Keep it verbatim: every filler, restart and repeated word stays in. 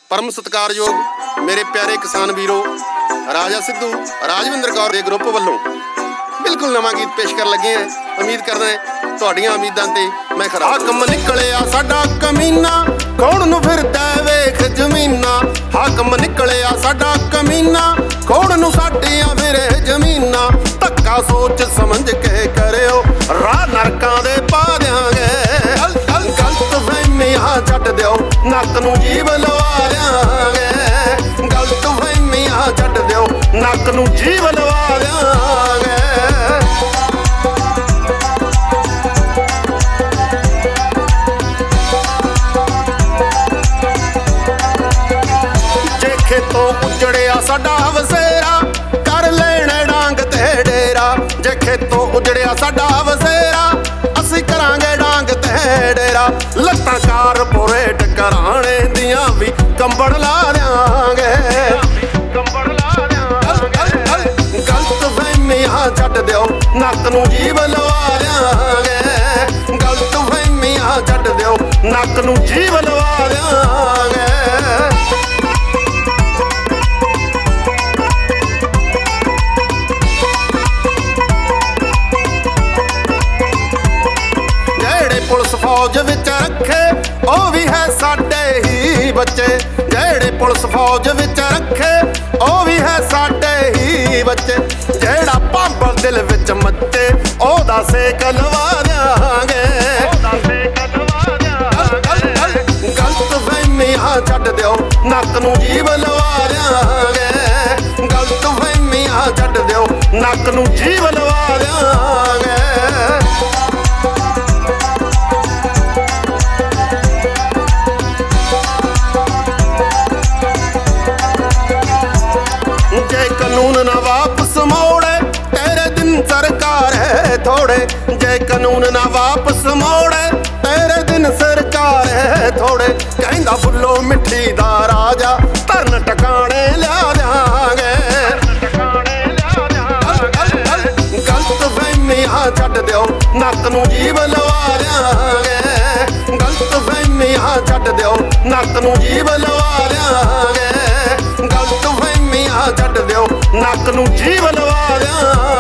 परम सत्कारयोग मेरे प्यारे किसान वीरों, राजा सिद्धू राजविंदर कौर के ग्रुप वालों बिल्कुल नवा गीत पेश कर लगे हैं। उम्मीद करते हैं तुहाडियां उम्मीदां ते मैं खरा। हाकम निकलिया साडा कमीना, कौन नूं फिरदा वेख जमीना। हाकम निकलिया साडा कमीना, कौन नूं साडियां फिरे जमीना। धक्का सोच समझ के करियो, राह नरकां दे पा दिआंगे। गलत फहमियां छड्ड दिओ, नक नूं जीव लवा दिआंगे। गलत फहमियां छड्ड दिओ, नक नूं जीव लवा दिआंगे। खेतों उजड़िया साडा वसेरा, कर लेने डांग ते डेरा। जे खेतों उजड़िया साडा वसेरा, असी करांगे डांग ते डेरा। लत्तां कारपोरेट कराने दियां भी कंबड़ ला देंगे। गलत फहमियां छड्ड दिओ, नक नूं जीव लवा देंगे। गलत फहमियां छड्ड दिओ, नक नूं जीव लवा देंगे। पुलिस फौज विच रखे ओ भी है साडे ही बच्चे। जेड़े पुलिस फौज विच रखे ओ भी है साडे ही बच्चे। जेड़ा भांबर दिल विच मच्चे ओदा सेक लवा देंगे। गलत फहमियां छड्ड दिओ, नक नूं जीव लवा देंगे। गलत फहमियां छड्ड दिओ, नक नूं जीव लवा देंगे। जे कानून ना वापस मोड़े, तेरे दिन सरकार है थोड़े। जे कानून ना वापस मोड़े, तेरे दिन सरकार है थोड़े। कहंदा फुल्लो मिट्टी दा राजा, धरन टकाने लिया देंगे। गलत फहमियां छड्ड दिओ, नक नूं जीव लवा देंगे। गलत फहमियां छड्ड दिओ, नक नूं जीव लवा देंगे। गलत फहमियां छड्ड दिओ, नक नूं जीव लवा देंगे।